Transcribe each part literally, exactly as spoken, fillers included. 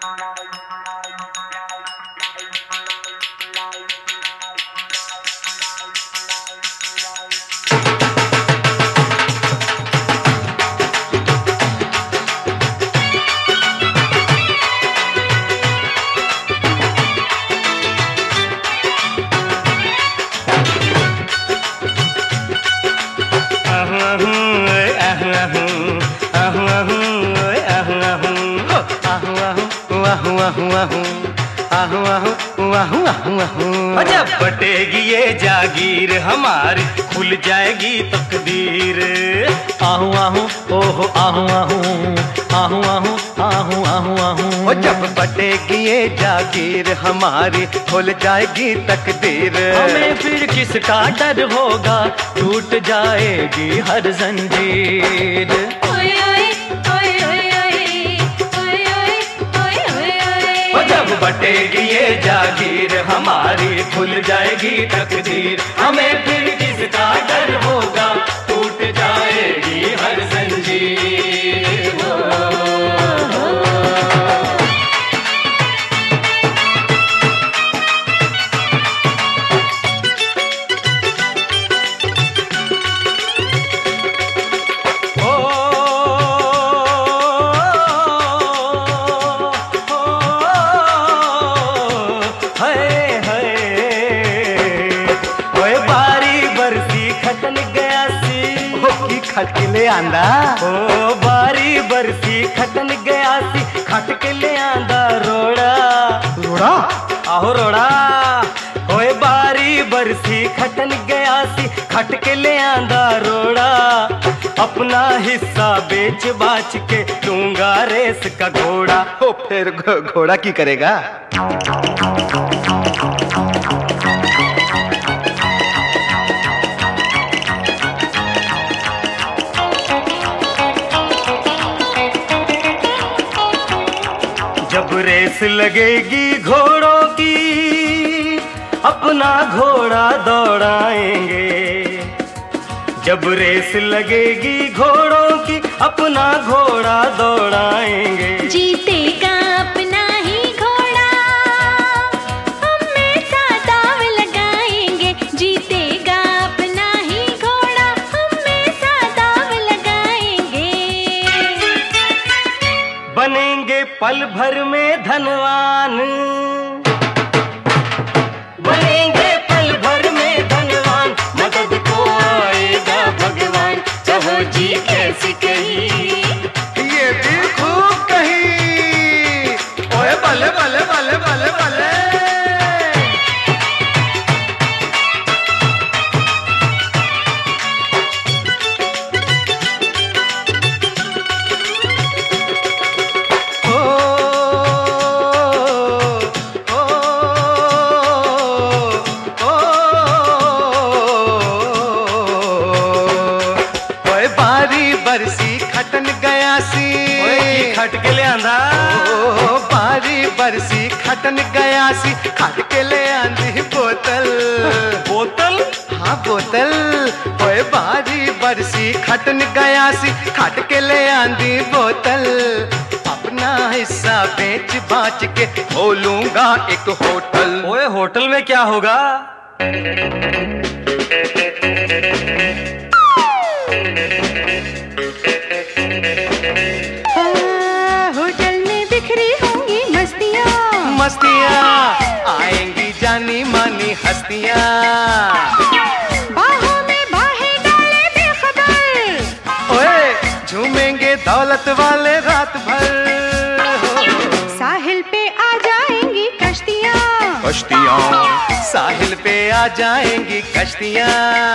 जब बटेगी ये जागीर हमारी खुल जाएगी तकदीर। आहू आहू ओहो आहू आहू आहू आहू आहू आहू आहू। जब बटेगी ये जागीर हमारी खुल जाएगी तकदीर। हमें फिर किसका डर होगा, टूट जाएगी हर जंजीर। जब बटेगी ये जागीर हमारी खुल जाएगी तकदीर। हमें फिर किसका डर होगा, टूट जाएगी हर जंजीर। खट के ले आंदा ओ बारी बरसी खटन गया सी, खट के ले आंदा रोड़ा। रोड़ा आहो रोड़ा। ओए बारी बरसी खटन गया सी, खट के ले आंदा रोड़ा। अपना हिस्सा बेच बाच के दूंगा रेस का घोड़ा। ओ फिर घोड़ा की करेगा? जब रेस लगेगी घोड़ों की अपना घोड़ा दौड़ाएंगे। जब रेस लगेगी घोड़ों की अपना घोड़ा दौड़ाएंगे। जीतेगा अपना ही घोड़ा, हम में सा दाव लगाएंगे। जीतेगा अपना ही घोड़ा, हम में सा दाव लगाएंगे। बनेंगे पल भर में धनवान, बनेंगे पल भर में धनवान। मदद को आएगा भगवान, कहो जी कैसी कही। ये भी खूब कही। ओए बल्ले बल्ले बल्ले बल्ले बल्ले। बरसी खटन गया सी, खट के ले आंदा। ओ बारी बरसी खटन गया सी, खट के ले आंदी बोतल। बोतल? हाँ बोतल। ओए बारी बरसी खटन गया सी, खट के ले आंदी बोतल। अपना हिस्सा बेच बाच के खोलूंगा एक होटल। ओए होटल में क्या होगा? होटल में बिखरी होंगी मस्तियाँ, मस्तियाँ आएंगी जानी मानी हस्तियाँ। बाहों में बाहें डाले बेखबर, ओए झूमेंगे दौलत वाले रात भर। साहिल पे आ जाएंगी कश्तियाँ, कश्तियाँ साहिल पे आ जाएंगी कश्तियाँ।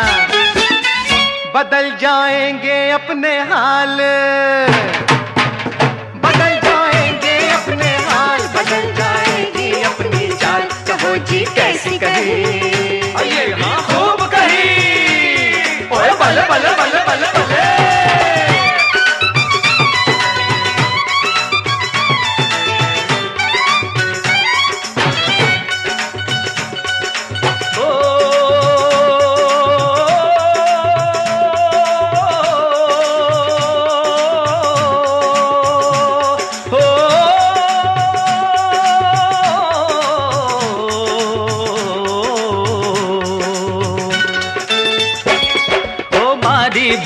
बदल जाएंगे अपने हाल, बदल जाएंगे अपने हाल। बदल जाएंगी अपनी चाल, कहो जी कैसी कही। ये हाँ खूब कही। ओए बल्ले बल्ले बल्ले बल्ले बल्ले।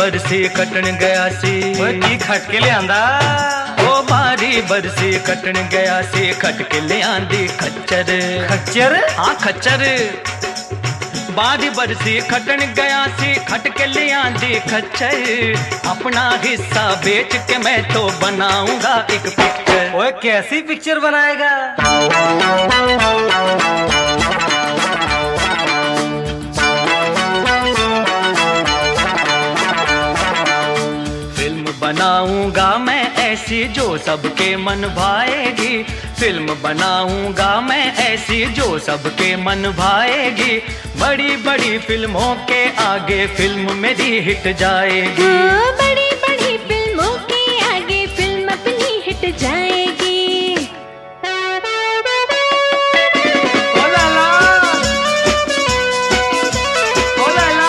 बरसी खटन गया सी। ओए की खट के ले आंदा। ओ बारी बरसी खटन गया सी, खट के ले आंदी खच्चर। खच्चर? हाँ खच्चर। बारी बरसी खटन गया सी, खट के ले आंदी खच्चर। अपना हिस्सा बेच के मैं तो बनाऊंगा एक पिक्चर। ओए कैसी पिक्चर बनाएगा? बनाऊंगा मैं ऐसी जो सबके मन भाएगी। फिल्म बनाऊंगा मैं ऐसी जो सबके मन भाएगी। बड़ी बड़ी फिल्मों के आगे फिल्म मेरी हिट जाएगी। हाँ, बड़ी बड़ी फिल्मों के आगे फिल्म अपनी हिट जाएगी। ओ लाला, ओ लाला।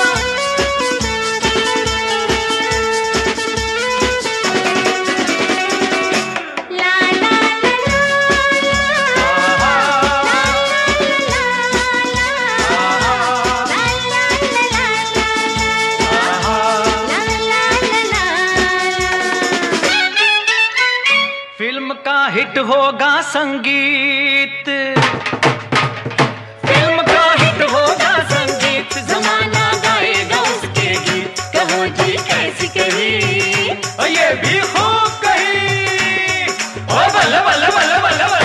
फिल्म का हिट होगा संगीत, फिल्म का हिट होगा संगीत। जमाना गाएगा उसके गीत। कहो जी कैसी कही, ये भी खूब कही। ओ बल्ले बल्ले बल्ले बल्ले